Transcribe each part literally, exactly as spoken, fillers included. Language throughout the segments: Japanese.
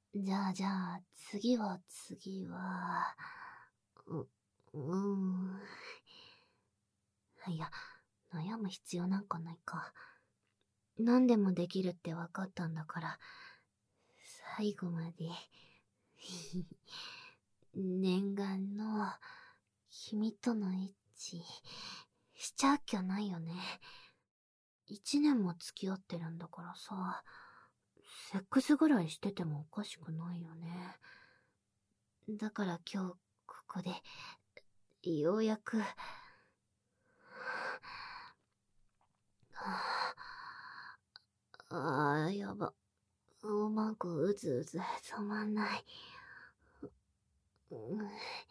じゃあじゃあ、次は次は、う、うーん。いや、悩む必要なんかないか。何でもできるって分かったんだから、最後まで、念願の、君とのエッチ、しちゃっきゃないよね。一年も付き合ってるんだからさ、セックスぐらいしててもおかしくないよね。だから今日、ここで、ようやく、ああ、やば。おまんこうずうず止まんない。うん、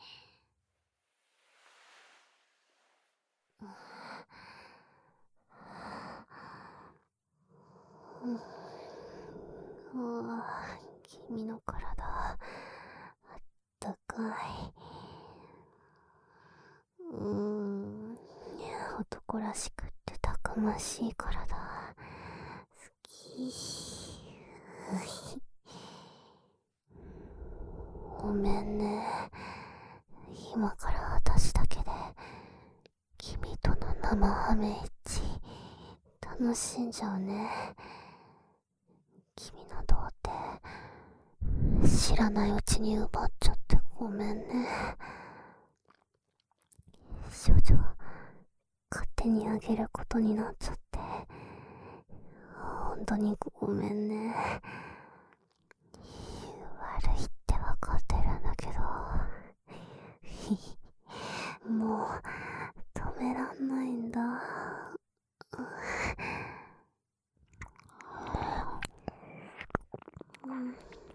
ああ、君の体、あったかい。うーん、男らしくってたくましい体、好き。ごめんね。今から私だけで、君との生ハメエッチ、楽しんじゃうね。君の童貞、知らないうちに奪っちゃってごめんね。少女、勝手にあげることになっちゃって、本当にごめんね。悪いってわかってるんだけど、もう止めらんないんだ。うん、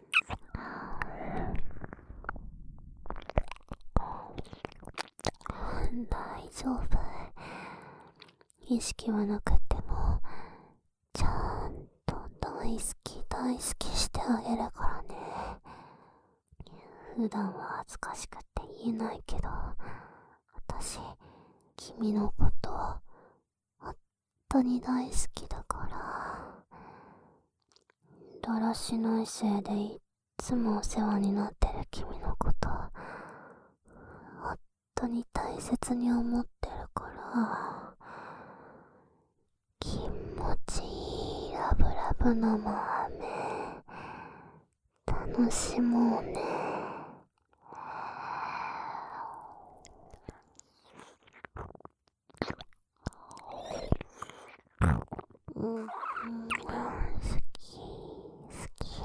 大丈夫。意識はなくっても、ちゃんと大好き大好きしてあげるからね。普段は恥ずかしくって言えないけど、私、君のこと、本当に大好きだから。だらしないせいでいっつもお世話になってる君のこと、本当に大切に思ってるから、気持ちいいラブラブの豆、楽しもうね。うん、うん、好き、好き。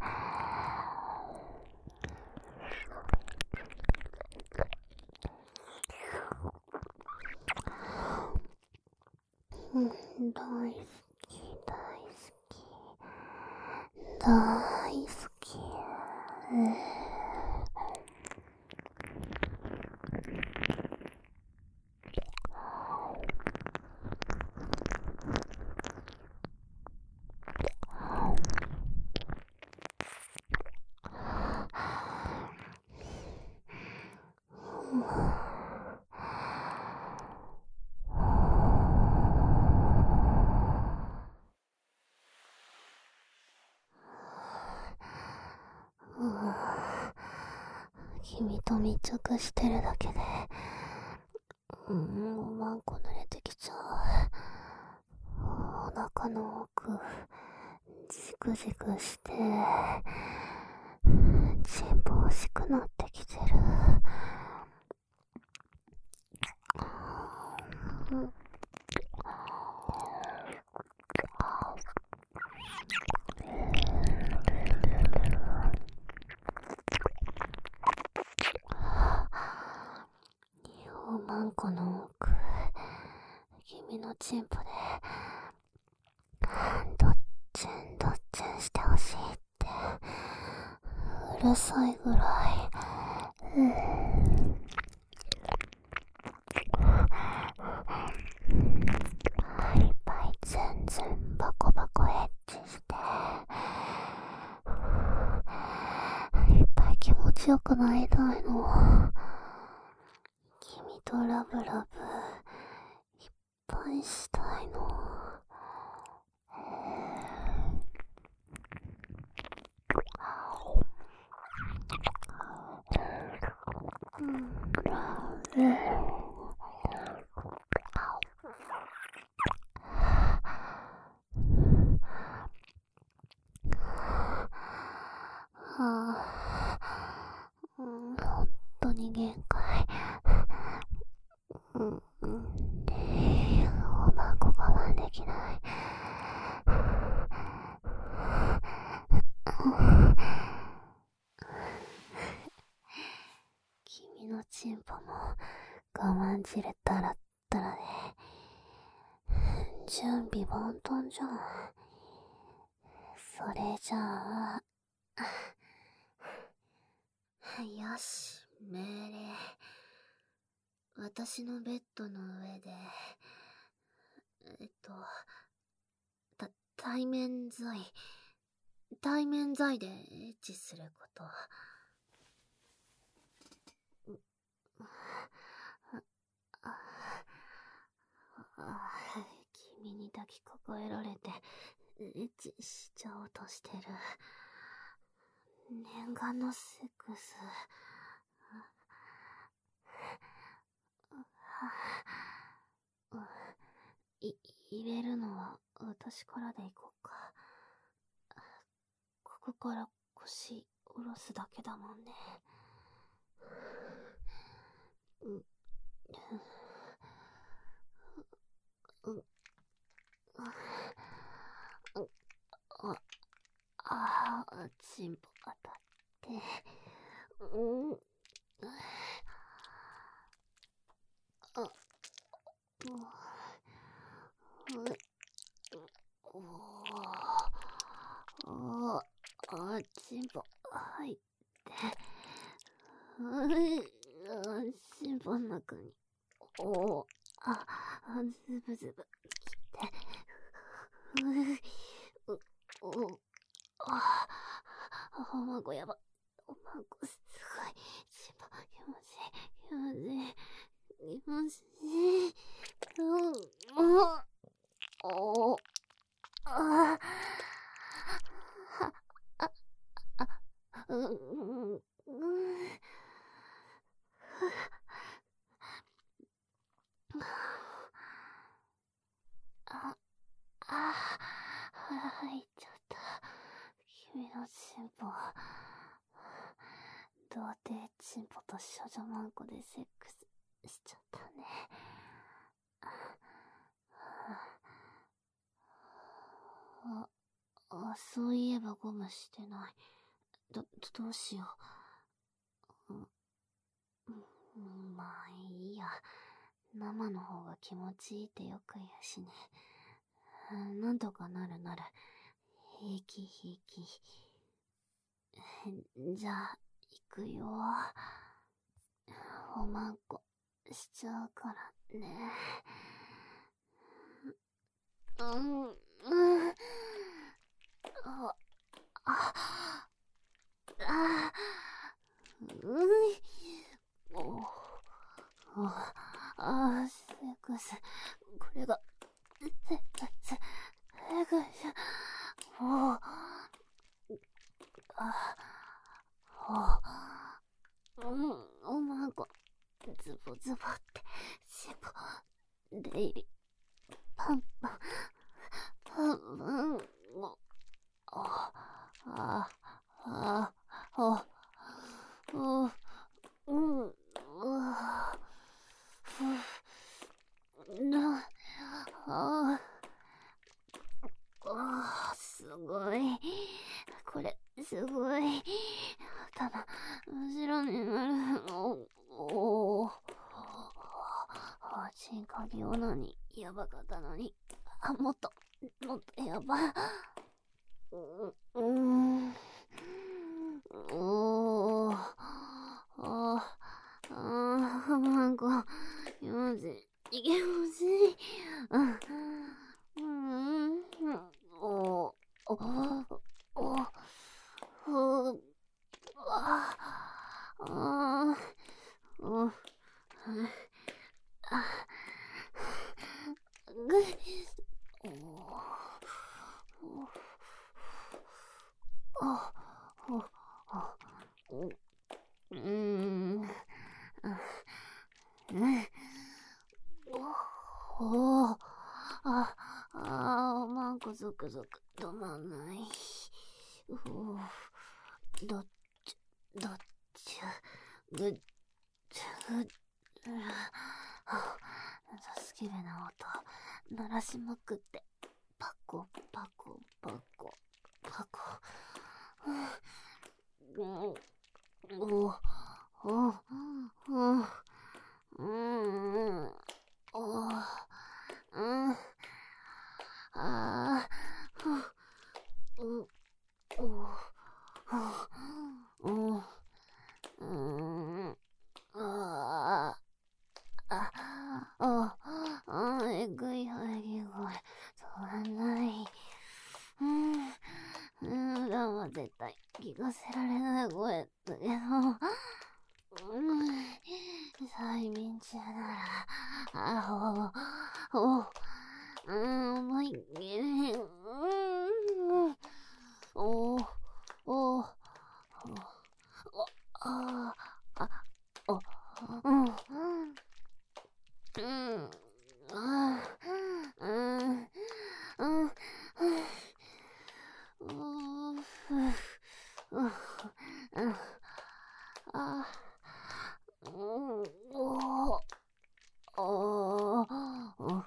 うん、大好き、大好き、大好き。うん君と密着してるだけで、うん、おまんこ濡れてきちゃう。お腹の奥、じくじくして、チンポ欲しくなってきてる。うん、おまんこの奥、君のチンポで、どっちんどっちんしてほしいって、うるさいぐらい。うん、いっぱいズンズンバコバコエッチして、いっぱい気持ちよくなりたいの。君とラブラブいっぱいしたいの。 あ、うん、本当に限界。うん、うん、おまんこ我慢できない。君のチンポも我慢汁たらったらで、準備万端じゃん。それじゃあ、よし、命令。私のベッドの上で、えっと、た、対面罪、対面罪でエッチすること。あ、君に抱きかかえられて、エッチしちゃおうとしてる。念願のセックス。い、入れるのは私からでいこうか。ここから腰下ろすだけだもんね。うん。うん。あ、ああ、チンポ当たって。うん。あ、もう。おああ、チンポ入って。チンポの中に。おあ、ズブズブ切って。う、おあ、おまんこやば。おまんこすごい。チンポ気持ちいい。気持ちいい。気持ちいい。うん、おおああ、あ、うん、うん、あ、あ、腹入っちゃった。君のチンポ。童貞チンポと少女マンコでセックスしちゃったね。あ、あ、そういえばゴムしてない。ど、どうしよう。うん、まあいいや。生の方が気持ちいいってよく言うしね。なんとかなるなる。平気平気。じゃあ、行くよ。おまんこしちゃうからね。うん、うん。あ、あ、あ、うん。おああ、セックス。これが、セックス。セックス。もう、あ、お、うん、おまんこ、ズボズボって、しぼ、出入り、パンパン、パンパン、も、あ、あ、あ、あ、お、うん、うわ、ふ、な、あ、あ、すごい。これ、すごい。頭、後ろになる。お、おー。チンカギオナに、やばかったのに。あ、もっと、もっとやば。う、うん。おー。あ、あ、なんか、気持ちいい。気持ちいい。うん。うん。お、お、お、お、あ、あ、お、あ、ぐ、お、お、お、お、うーん。 クゾク止まんない。うおどっち、どっち、ぐっちゅぐっちゅ。スケベな音鳴らしまくって、パコパコパコパコ。うん、おおおおうん、おうん、ああ、う、おお、うん、ああ、あ、あ、えぐい、えぐい、そうはない。うん、うん、我慢絶対聞かせられない声だけど、うん、催眠中なら、あお、お、うん、思いっきり、うん、お、お、お、あ、あ、お、うん、うん、うん、あ、うん、うん、うん、うん、うん、あ、うん、お、お、お、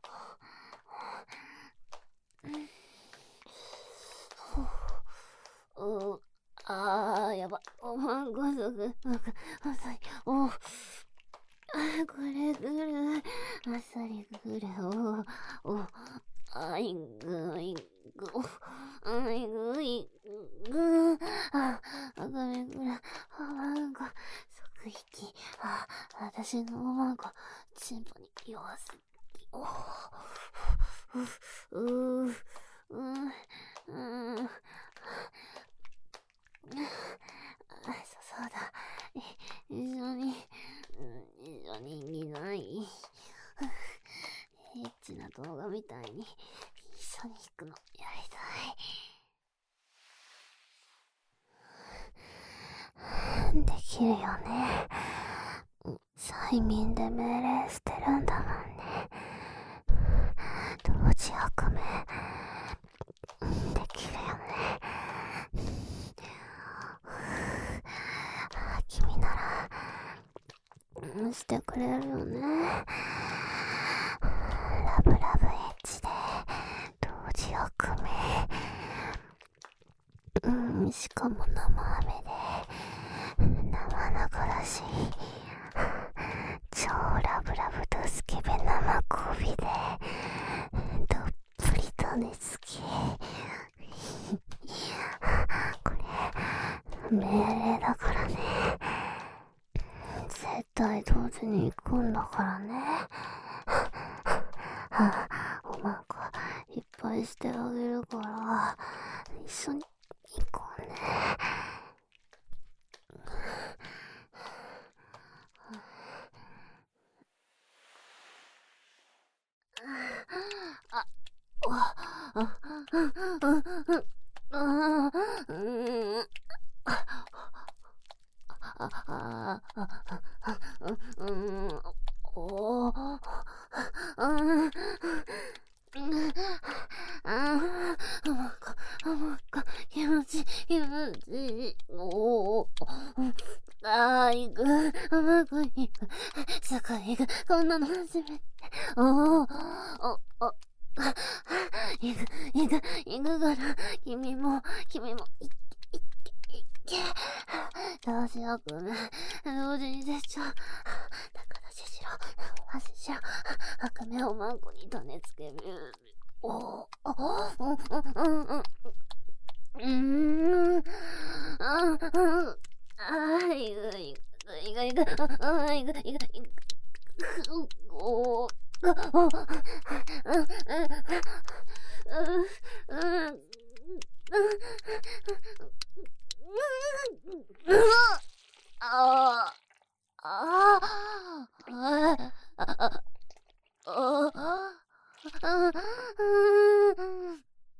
う、あー、やば。おまんごそく、なんか、遅い。お、あ、これ来る。あっさり来る。お、お、あいぐいぐ、あいぐいぐ、あ、あがめぐら、あまんご、即息。あ、私のおまんご、チンポに弱すぎ。お、う、う、う、うん、うん。あ、そ、そうだ。一緒に、一緒にいない。エッチな動画みたいに一緒に弾くのやりたい。できるよね。催眠で命令してるんだもんね。同時悪命できるよね。君ならしてくれるよね。ラブラブエッチで同時悪命、うん、しかも生飴で生の殺し、超ラブラブとスケベ生交尾でどっぷりと寝つき。これ命令だからね。絶対同時に行くんだからね。はあ、おまんこいっぱいしてあげるから一緒に行こうね。あ、あ、あ、あ、あ、うん、あ、あ、あ、うん、おー、うん、あー、もうか、もうか、気持ちいい、気持ちいい。おー、あー、行く、甘く行く、すぐ行く、こんなの初めて。おー、お、お、行く、行く、行くから、君も、君も、行って、行って、行って。どうしようくね、同時に絶頂。だからししろ、足しろ、赤目をマンコに種つける。おお、うん、うん、うん、うん、うん、ああ、いく、いく、いく、いく、ああ、いく、いく、いく、おお、お、うん、うん、うん、ああ、ああ、ああ、ああ、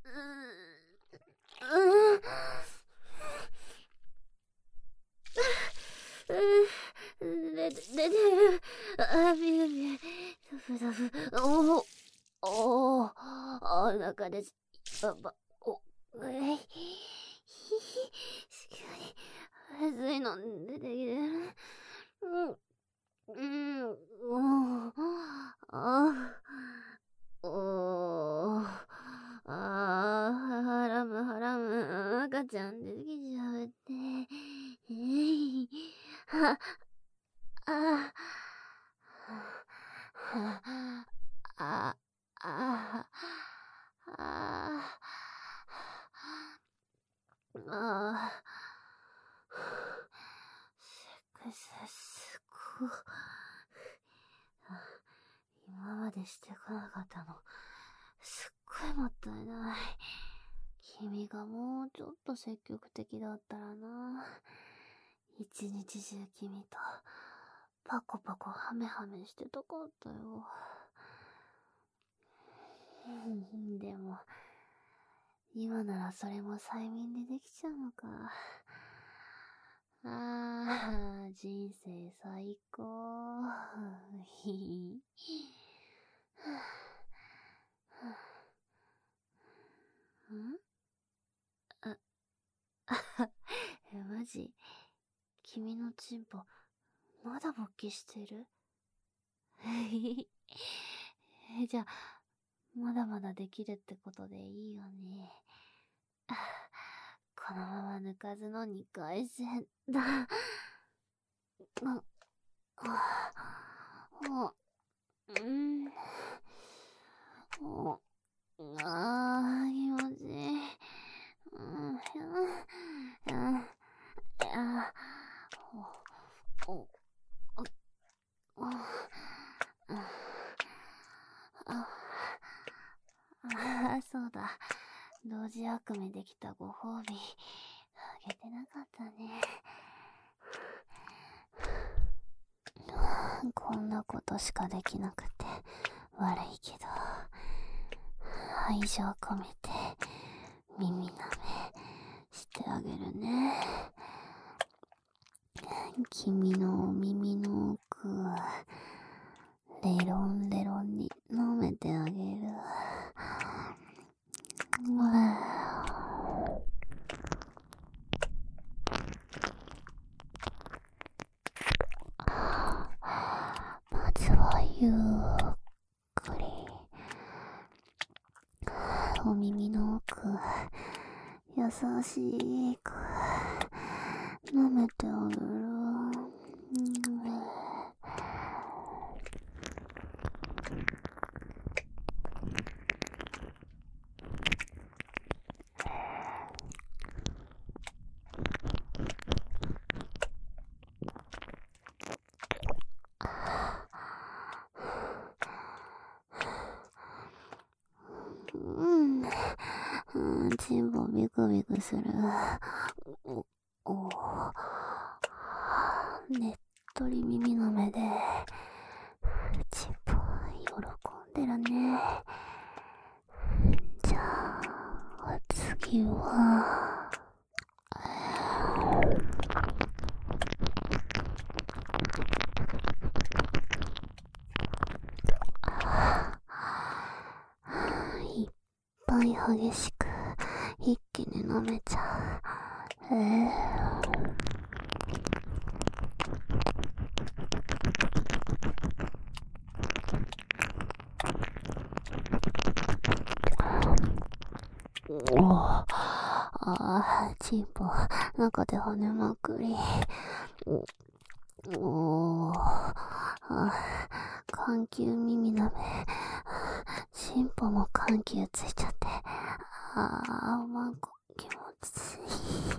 で、で、で、あ、ビュビュ、ふふふ、おお、おお、お腹です。 あば、お、えい、ひひ、急に、熱いの出てきてる。うん、うん、おー、あー、おー、あー、ハラム、ハラム、赤ちゃん出てきちゃうって。えい、は、あ、は、あ、あ、あ、あ、セックスすごい。今までしてこなかったの。すっごいもったいない。君がもうちょっと積極的だったらな。一日中君とパコパコハメハメしてたかったよ。でも、今ならそれも催眠でできちゃうのか。ああ、人生最高。ひひ。んあ、あ、マジ君のチンポ、まだ勃起してる？じゃあ、まだまだできるってことでいいよね。このまま抜かずのにかい戦だ。あ、あ、うん。ああ、気持ちいい。うん、あ、あ、お、お、あ、あ、あ、そうだ。同時悪夢できたご褒美、あげてなかったね。こんなことしかできなくて悪いけど、愛情込めて耳舐めしてあげるね。君の耳の奥、レロンレロンに舐めてあげる。まずはゆっくりお耳の奥、優しく舐めてあげる。うん、チンポビクビクする。お、お、ねっとり耳の目で、チンポ喜んでるね。じゃあ、次は、いっぱい激しく一気に飲めちゃう。えー、おああ、チンポ中で跳ねまくり。おおあ、緩急耳なめ、チンポも緩急ついちゃって、ああ、おまんこ気持ちいい。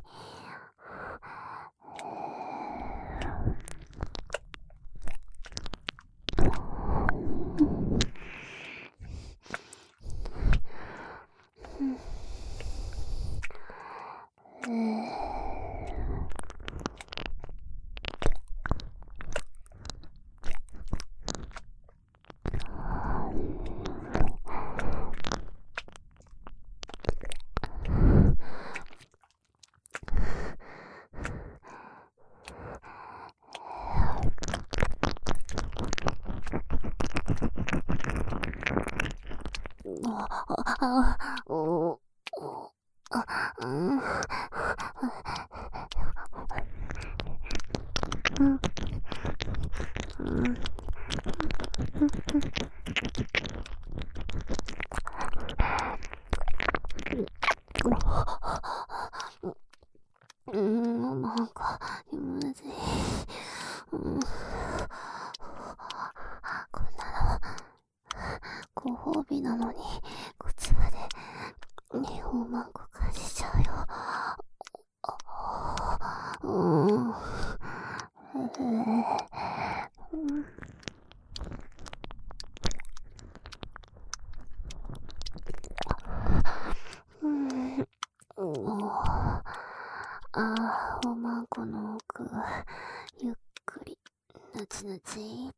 あ、あ、お、 なんか気持ちいい。うん、こんなのご褒美なのにこっちまでにおまんこ感じちゃうよ。うん、うん、うん、ああ、おまんこの奥ゆっくりぬちぬちって、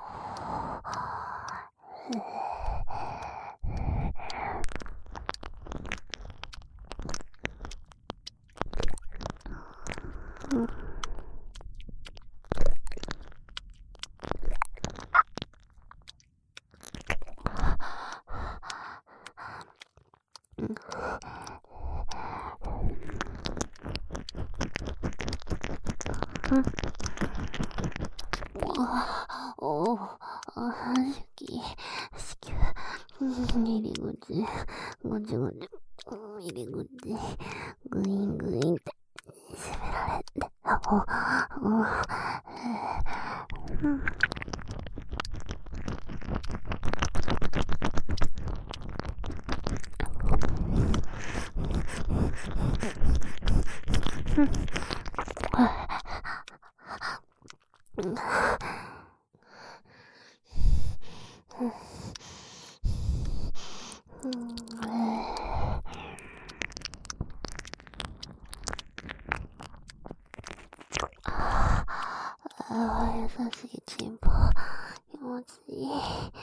うん、おお、あ、好き、子宮、入り口、ごちごち、入り口、グイングインって締められて、お、お、うん、うん、ああ、優しいチンポ、気持ちいい。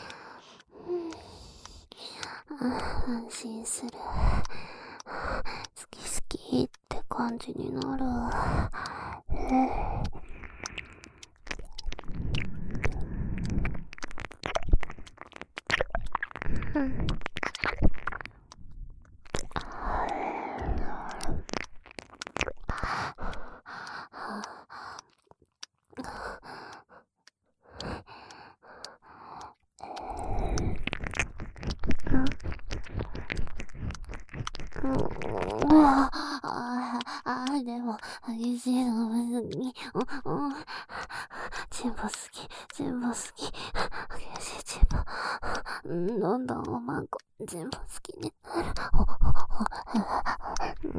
安心する。好き好きって感じになる。うん、ああ、ああ、でも、激しいのむずぎ。うん、うん。チンポ好き、チンポ好き。激しいチンポ。うん、どんどんおまんこ、チンポ好きになる。うん。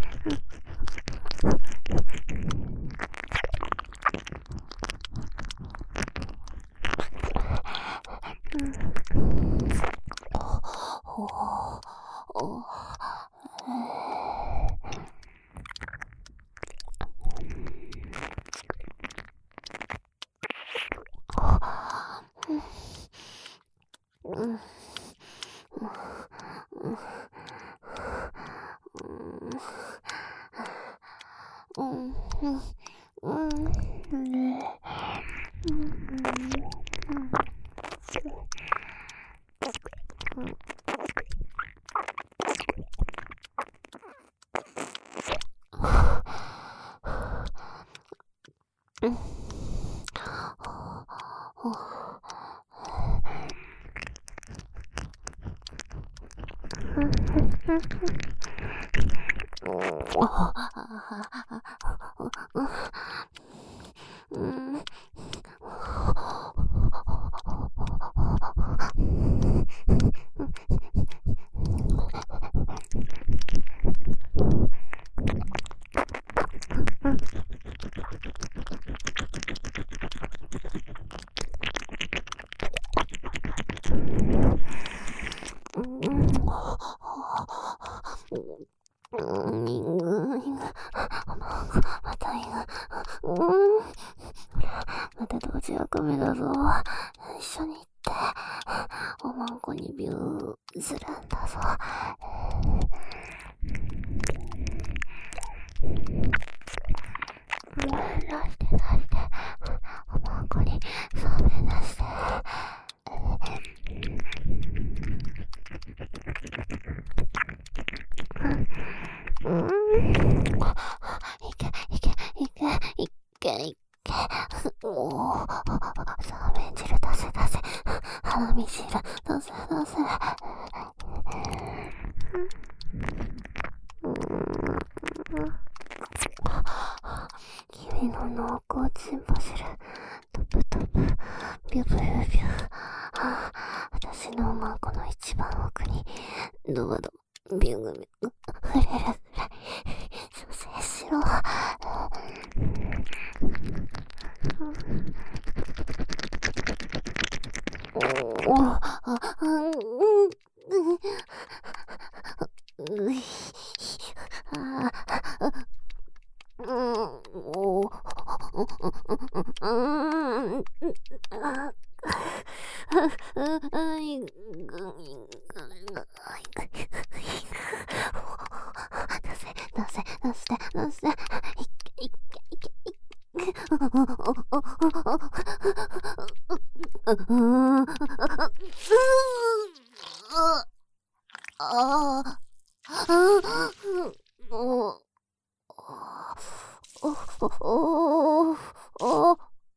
おお、うん、うん、うん、うん、うん、うん。うん、イング、イング、またイング、うん、また同時役目だぞ。一緒に行って、おまんこにビューするんだぞ。出して出して、おまんこにサメ出して。うん、いけいけいけいけいけ、おお、サーメン汁出せ出せ、花見汁出せ出せ。うん、うん、 りの濃厚チンパ汁、トプトプ、ビュブユビュ。はあ、私のマコの一番奥に、ドバドバ、ビュグビュグ、触れるぐらい、蘇生しろ。おお、あ、うん、うん、うい、あ、うん、お、うん、あ、うん、出せ、出せ、出して、出して、いけ、いけ、いけ、いけ、うん、ああ、お、お、お、お、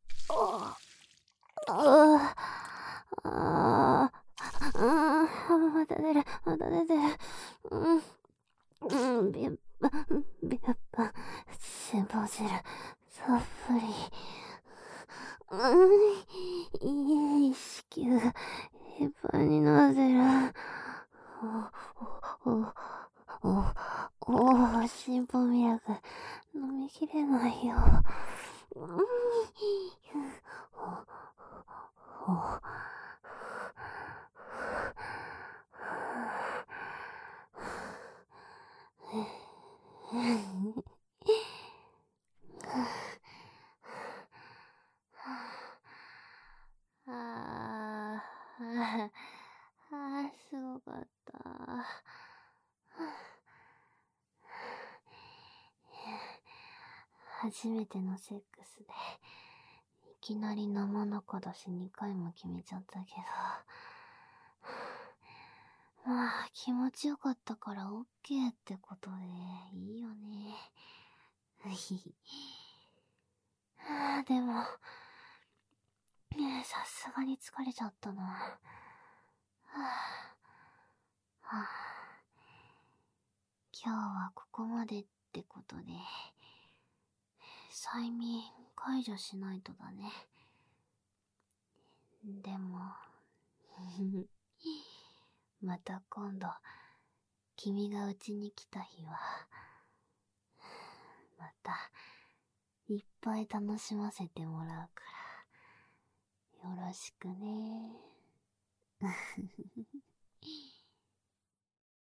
ああ、また出る、また出てる。うん、うん、ビュッバ、ビュッバ、辛抱汁、たっぷり。うん、意識がいっぱいになってる。お、お、お、お、お、進歩ミラク飲みきれないよ。うん、お、お、ああ、ああ、すごかった。初めてのセックスで、いきなり生中だしにかいも決めちゃったけど、まあ気持ちよかったからオッケーってことでいいよね。はあ、でも、さすがに疲れちゃったな。はあ、はあ、今日はここまでってことで、催眠解除しないとだね。でも、また今度、君がうちに来た日は、また、いっぱい楽しませてもらうから、よろしくね。